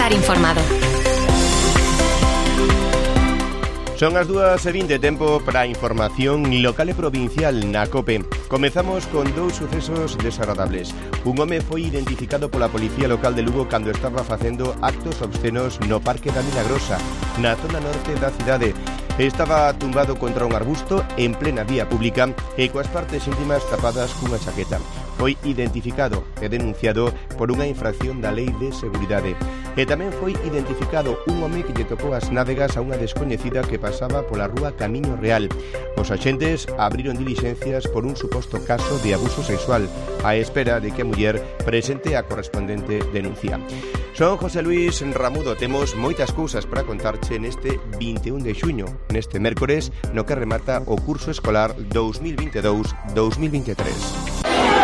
estar informado. Son as 2:20, tempo para a información local e provincial na COPE. Comezamos con dous sucesos desagradables. Un home foi identificado pola Policía Local de Lugo cando estaba facendo actos obscenos no Parque da Milagrosa, na zona norte da cidade. Estaba tumbado contra un arbusto en plena vía pública e coas partes íntimas tapadas cunha chaqueta. Foi identificado e denunciado por unha infracción da Lei de Seguridade. E tamén foi identificado un home que lle tocou as nádegas a unha descoñecida que pasaba pola rúa Camiño Real. Os axentes abriron dilixencias por un suposto caso de abuso sexual, á espera de que a muller presente a correspondente denuncia. Son José Luis Ramudo, temos moitas cousas para contarche neste 21 de xuño, neste mércores, no que remata o curso escolar 2022-2023.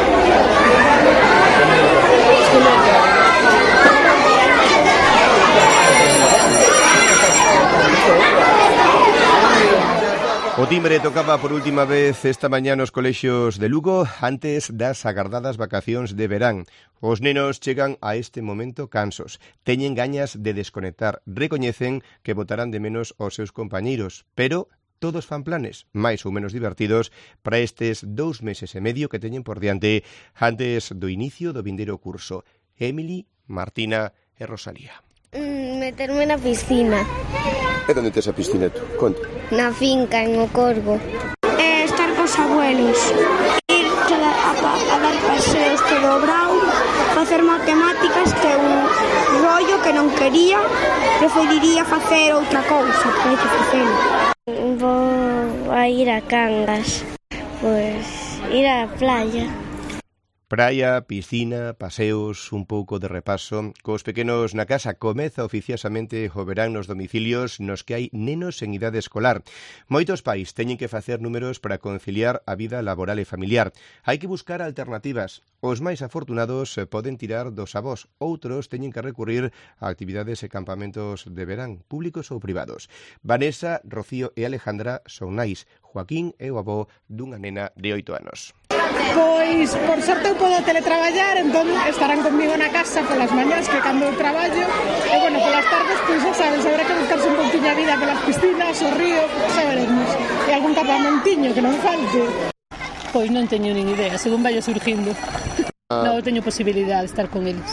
O timbre tocaba por última vez esta mañá nos colexios de Lugo antes das agardadas vacacións de verán. Os nenos chegan a este momento cansos, teñen gañas de desconectar, recoñecen que botarán de menos os seus compañeiros, pero todos fan planes, máis ou menos divertidos, para estes 2 meses e medio que teñen por diante antes do inicio do vindeiro curso. Emily, Martina e Rosalía. Meterme na piscina. E onde tes a piscina tú? Conta. Na finca, en O Corgo. Estar cos abuelos. Ir a dar paseos todo o brao. Facer matemáticas, que é un rollo que non quería. Preferiría facer outra cousa, que hai que facelo. Vou a ir a Cangas. Pois ir á playa. Praia, piscina, paseos, un pouco de repaso. Cos pequenos na casa comeza oficiosamente o verán nos domicilios nos que hai nenos en idade escolar. Moitos pais teñen que facer números para conciliar a vida laboral e familiar. Hai que buscar alternativas. Os máis afortunados poden tirar dos avós, outros teñen que recurrir a actividades e campamentos de verán, públicos ou privados. Vanessa, Rocío e Alejandra son nais. Joaquín é o avó dunha nena de 8 anos. Pois, por sorte eu podo teletraballar, entón estarán conmigo na casa polas mañás, que cando eu traballo, e, bueno, polas tardes, pois, xa sabes, habrá que buscarse un pouquinho a vida polas piscinas, o río, xa veremos. E algún campamentiño que non falte. Pois non teño nin idea, según vaya surgindo. Non teño posibilidade de estar con eles.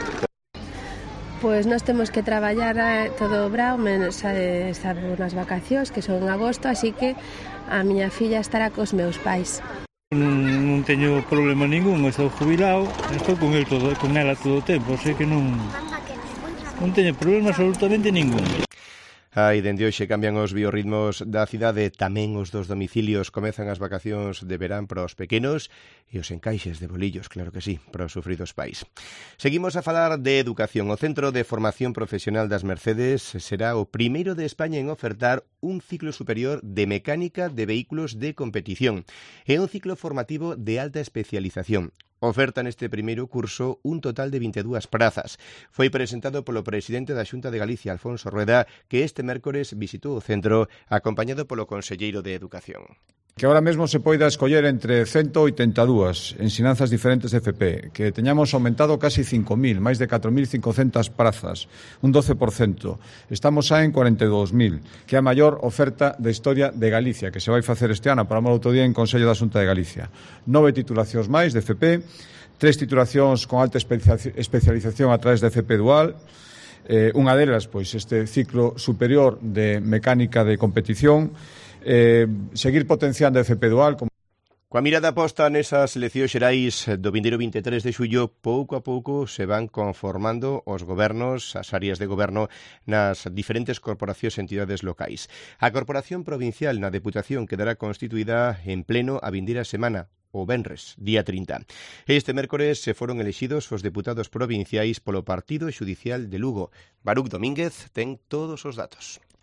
Pois nós temos que traballar todo o brao, menos estamos nas vacacións, que son en agosto, así que a miña filla estará cos meus pais. Non teño problema ningún, estou jubilado, estou con ela todo o tempo, así que non teño problema absolutamente ningún. Dende hoxe cambian os biorritmos da cidade, tamén os dos domicilios comezan as vacacións de verán para os pequenos e os encaixes de bolillos, claro que sí, para os sufridos pais. Seguimos a falar de educación. O Centro de Formación Profesional das Mercedes será o primeiro de España en ofertar un ciclo superior de mecánica de vehículos de competición. É un ciclo formativo de alta especialización. Oferta neste primeiro curso un total de 22 prazas. Foi presentado polo presidente da Xunta de Galicia, Alfonso Rueda, que este mércores visitou o centro acompañado polo conselleiro de Educación. Que ahora mesmo se poida escoller entre 182 ensinanzas diferentes de FP, que teñamos aumentado casi 5.000, máis de 4.500 prazas, un 12%. Estamos xa en 42.000, que é a maior oferta da historia de Galicia, que se vai facer este ano, para o outro día en Consello da Xunta de Galicia. 9 titulacións máis de FP, 3 titulacións con alta especialización a través de FP Dual, unha delas, pois, este ciclo superior de mecánica de competición, seguir potenciando a FP Dual. Coa mirada posta nesas eleccións xerais do vindeiro 23 de xullo, pouco a pouco se van conformando os gobernos, as áreas de goberno nas diferentes corporacións e entidades locais. A Corporación Provincial na Deputación quedará constituída en pleno a vindeira semana, o venres, día 30. Este mércores se foron elexidos os deputados provinciais polo Partido Xudicial de Lugo. Baruc Domínguez ten todos os datos.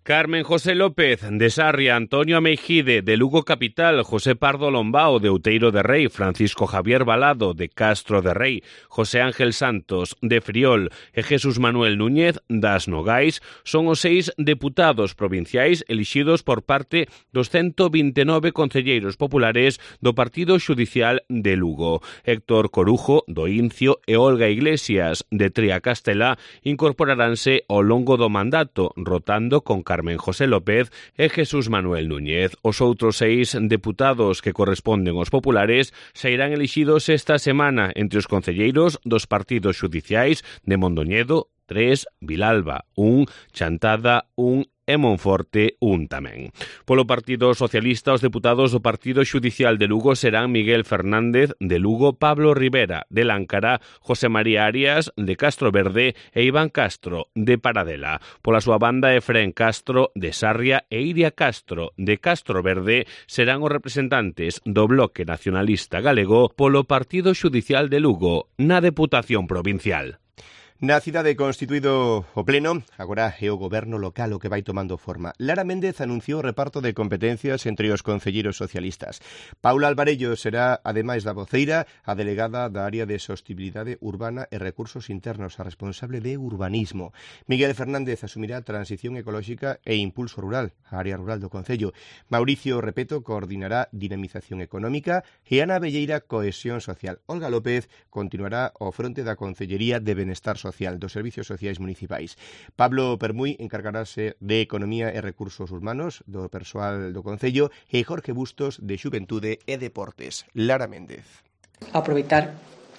Carmen José López, de Sarria, Antonio Meijide, de Lugo Capital, José Pardo Lombao, de Outeiro de Rei, Francisco Javier Balado, de Castro de Rei, José Ángel Santos, de Friol e Jesús Manuel Núñez, das Nogais, son os 6 deputados provinciais elixidos por parte dos 129 concelleiros populares do Partido Xudicial de Lugo. Héctor Corujo, do Incio, e Olga Iglesias, de Tria Castelá, incorporaranse ao longo do mandato, rotando con Carmen José López e Jesús Manuel Núñez. Os outros 6 deputados que corresponden aos populares sairán elixidos esta semana entre os concelleiros dos partidos xudiciais de Mondoñedo, 3, Vilalba, 1, Chantada, 1 e Monforte, 1 tamén. Polo Partido Socialista, os deputados do Partido Xudicial de Lugo serán Miguel Fernández, de Lugo, Pablo Rivera, de Láncara, José María Arias, de Castro Verde e Iván Castro, de Paradela. Pola súa banda, Efrén Castro, de Sarria, e Iria Castro, de Castro Verde, serán os representantes do Bloque Nacionalista Galego polo Partido Xudicial de Lugo na Deputación Provincial. Na cidade constituído o pleno, agora é o goberno local o que vai tomando forma. Lara Méndez anunciou o reparto de competencias entre os concelleiros socialistas. Paula Alvarello será, ademais da voceira, a delegada da área de sostibilidade urbana e recursos internos, a responsable de urbanismo. Miguel Fernández asumirá transición ecolóxica e impulso rural, a área rural do concello. Mauricio Repeto coordinará dinamización económica e Ana Velleira cohesión social. Olga López continuará ao fronte da Concellería de Benestar Social dos Servicios Sociais Municipais. Pablo Permuy encargarase de Economía e Recursos Humanos do persoal do Concello e Jorge Bustos de Xuventude e Deportes. Lara Méndez. Aproveitar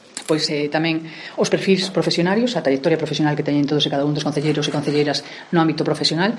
tamén os perfis profesionarios, a trayectoria profesional que teñen todos e cada un dos concelleiros e concelleiras no ámbito profesional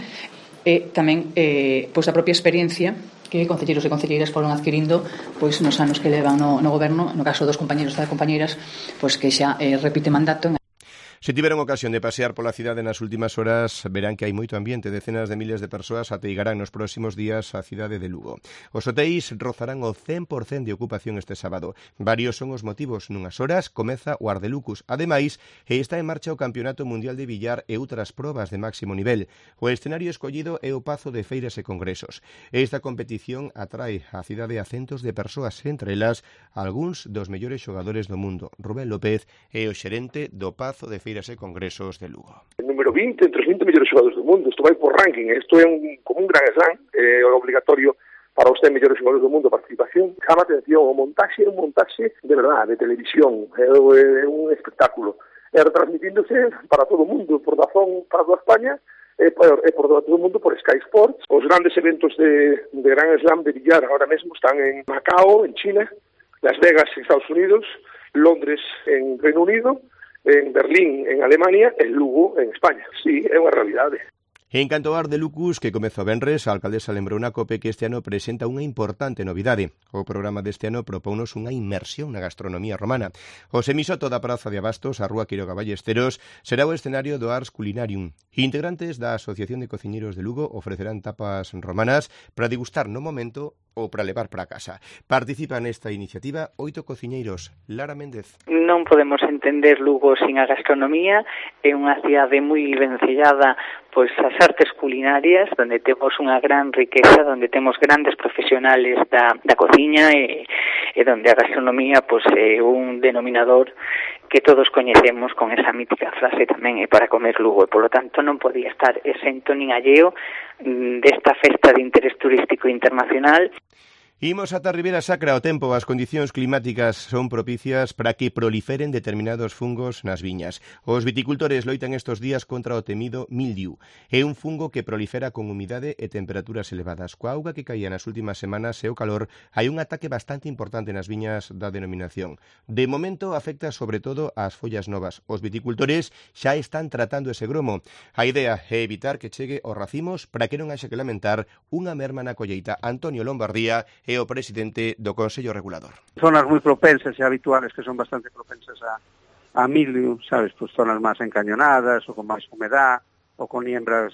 e tamén a propia experiencia que concelleiros e concelleiras foron adquirindo nos anos que levan no goberno, no caso dos compañeros e compañeiras que xa repite mandato. Se tiveron ocasión de pasear pola cidade nas últimas horas, verán que hai moito ambiente. Decenas de miles de persoas ateigarán nos próximos días a cidade de Lugo. Os hotéis rozarán o 100% de ocupación este sábado. Varios son os motivos. Nunhas horas comeza o Ardelucus. Ademais, está en marcha o Campeonato Mundial de Billar e outras probas de máximo nivel. O escenario escollido é o Pazo de Feiras e Congresos. Esta competición atrae á cidade a centos de persoas, entre elas algúns dos mellores xogadores do mundo. Rubén López é o xerente do Pazo de Feiras e Congresos de Lugo. El número 20 entre os 20 mellores xogadores do mundo. Isto vai por ranking, isto é como un gran slam, é obligatorio para os 10 mellores xogadores do mundo a participación. Chama a atención, o montaxe é un montaxe de verdade, de televisión, é un espectáculo. É retransmitíndose para todo o mundo, por Dazón para toda España, e por todo o mundo por Sky Sports. Os grandes eventos de Gran Slam de billar agora mesmo están en Macao, en China, Las Vegas, en Estados Unidos, Londres, en Reino Unido, en Berlín, en Alemania, en Lugo, en España. Sí, é unha realidade. En canto ao Ardelucus, que comeza o venres, a alcaldesa lembrou na COPE que este ano presenta unha importante novidade. O programa deste ano propounos unha inmersión na gastronomía romana. O semisoto da Praza de Abastos, a Rúa Quiroga Ballesteros, será o escenario do Ars Culinarium. Integrantes da Asociación de Cociñeiros de Lugo ofrecerán tapas romanas para degustar no momento ou para levar para casa. Participan nesta iniciativa 8 cociñeiros. Lara Méndez. Non podemos entender Lugo sin a gastronomía. É unha cidade moi vencellada as artes culinarias, donde temos unha gran riqueza, donde temos grandes profesionales da cociña e donde a gastronomía é un denominador que todos coñecemos con esa mítica frase tamén, é para comer Lugo, e polo tanto non podía estar exento nin alleo desta festa de interés turístico internacional. Imos ata Ribeira Sacra. O tempo, as condicións climáticas son propicias para que proliferen determinados fungos nas viñas. Os viticultores loitan estes días contra o temido mildiu. É un fungo que prolifera con humidade e temperaturas elevadas. Coa auga que caía nas últimas semanas e o calor, hai un ataque bastante importante nas viñas da denominación. De momento afecta sobre todo ás follas novas. Os viticultores xa están tratando ese gromo. A idea é evitar que chegue aos racimos para que non haxa que lamentar unha merma na colleita. Antonio Lombardía é o presidente do Consello Regulador. Zonas moi propensas e habituales que son bastante propensas a mildio, sabes, zonas máis encañonadas ou con máis humedad ou con niembras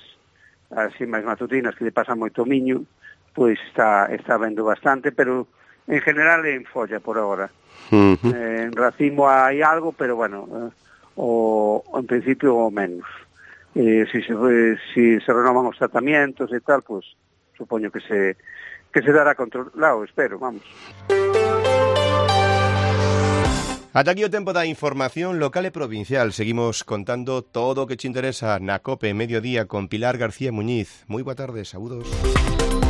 así máis matutinas que lle pasan moito miño, pois está vendo bastante, pero en general en folla por agora. En racimo hai algo, pero bueno, en principio o menos. si se renovan os tratamientos e tal, pues supoño que se dará controlado, espero, vamos. Ata aquí o tempo da información local e provincial. Seguimos contando todo o que te interesa na COPE Mediodía con Pilar García Muñiz. Moi boa tarde, saúdos.